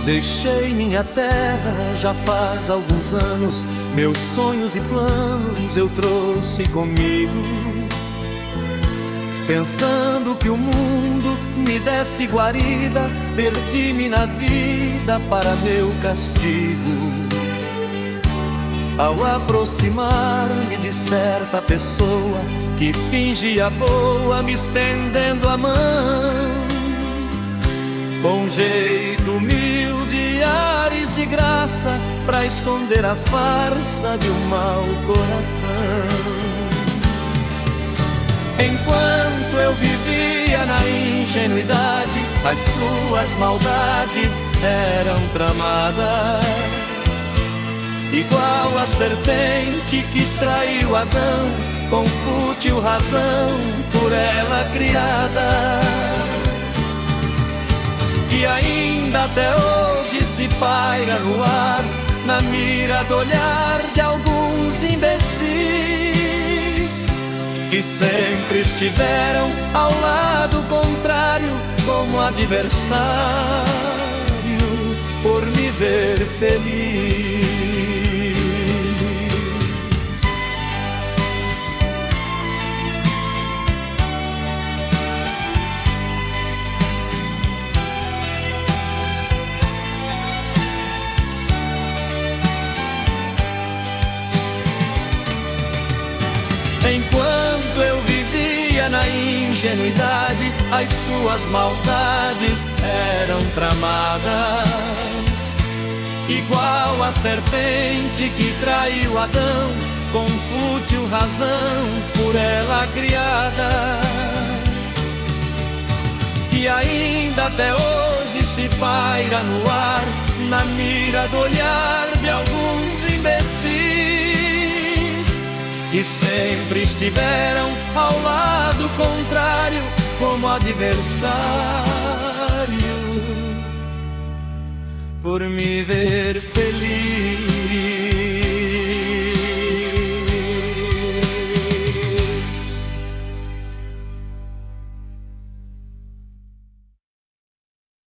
Deixei minha terra já faz alguns anos, meus sonhos e planos eu trouxe comigo, pensando que o mundo me desse guarida, perdi-me na vida para meu castigo. Ao aproximar-me de certa pessoa que fingia boa, me estendendo a mão, com jeito humilde e ares de graça, pra esconder a farsa de um mau coração. Enquanto eu vivia na ingenuidade, as suas maldades eram tramadas, igual a serpente que traiu Adão, com fútil razão por ela criada, que ainda até hoje se paira no ar, na mira do olhar de alguns imbecis, que sempre estiveram ao lado contrário, como adversário, por me ver feliz. Enquanto eu vivia na ingenuidade, as suas maldades eram tramadas, igual a serpente que traiu Adão, com fútil razão por ela criada, que ainda até hoje se paira no ar, na mira do olhar de alguns imbecis, que sempre estiveram ao lado contrário, como adversário, por me ver feliz.